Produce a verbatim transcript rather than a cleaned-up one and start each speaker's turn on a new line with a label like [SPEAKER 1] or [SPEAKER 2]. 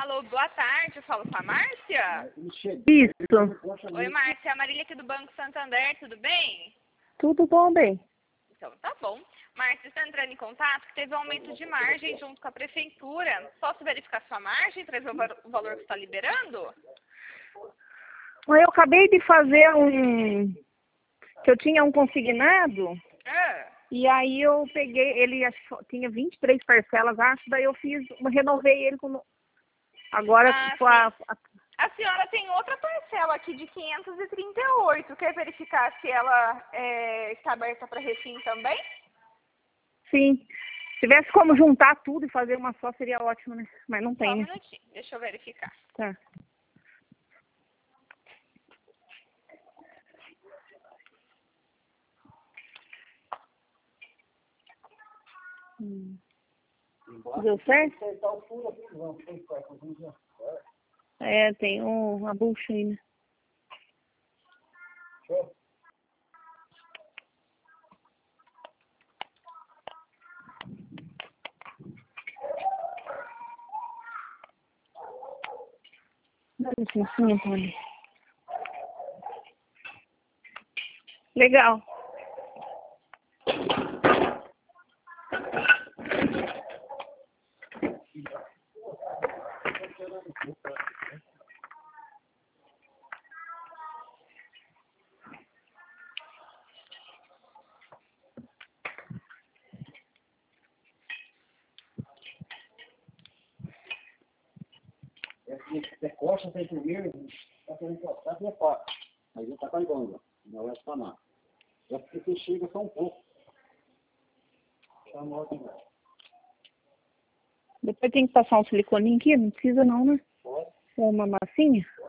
[SPEAKER 1] Alô, boa tarde, eu falo com a Márcia?
[SPEAKER 2] Isso.
[SPEAKER 1] Oi, Márcia, a Marília aqui do Banco Santander, tudo bem?
[SPEAKER 2] Tudo bom, bem?
[SPEAKER 1] Então, tá bom. Márcia, está entrando em contato que teve um aumento de margem junto com a prefeitura. Posso verificar sua margem para ver o va- o valor que está liberando?
[SPEAKER 2] Eu acabei de fazer um... que eu tinha um consignado,
[SPEAKER 1] Ah,
[SPEAKER 2] e aí eu peguei, ele achou- tinha vinte e três parcelas, acho, daí eu fiz, renovei ele com... Agora,
[SPEAKER 1] ah,
[SPEAKER 2] com a,
[SPEAKER 1] sim.
[SPEAKER 2] a-
[SPEAKER 1] A senhora tem outra parcela aqui de quinhentos e trinta e oito. Quer verificar se ela é, está aberta para refim também?
[SPEAKER 2] sim, se tivesse como juntar tudo e fazer uma só, seria ótimo, né? Mas não
[SPEAKER 1] Só
[SPEAKER 2] tem,
[SPEAKER 1] um
[SPEAKER 2] né?
[SPEAKER 1] minutinho, deixa eu verificar.
[SPEAKER 2] Tá. Hum. Deu certo? É, tem um, uma bucha aí, né? Dá licencinha, Antônio. Legal.
[SPEAKER 3] Você costa, tem primeiro, está querendo encostar, é fácil. Mas ele está carregando, não é espanar. É porque você chega só um pouco. Está morto, né?
[SPEAKER 2] Depois tem que passar um siliconinho aqui? Não precisa não, né?
[SPEAKER 3] Pode.
[SPEAKER 2] Ou uma massinha?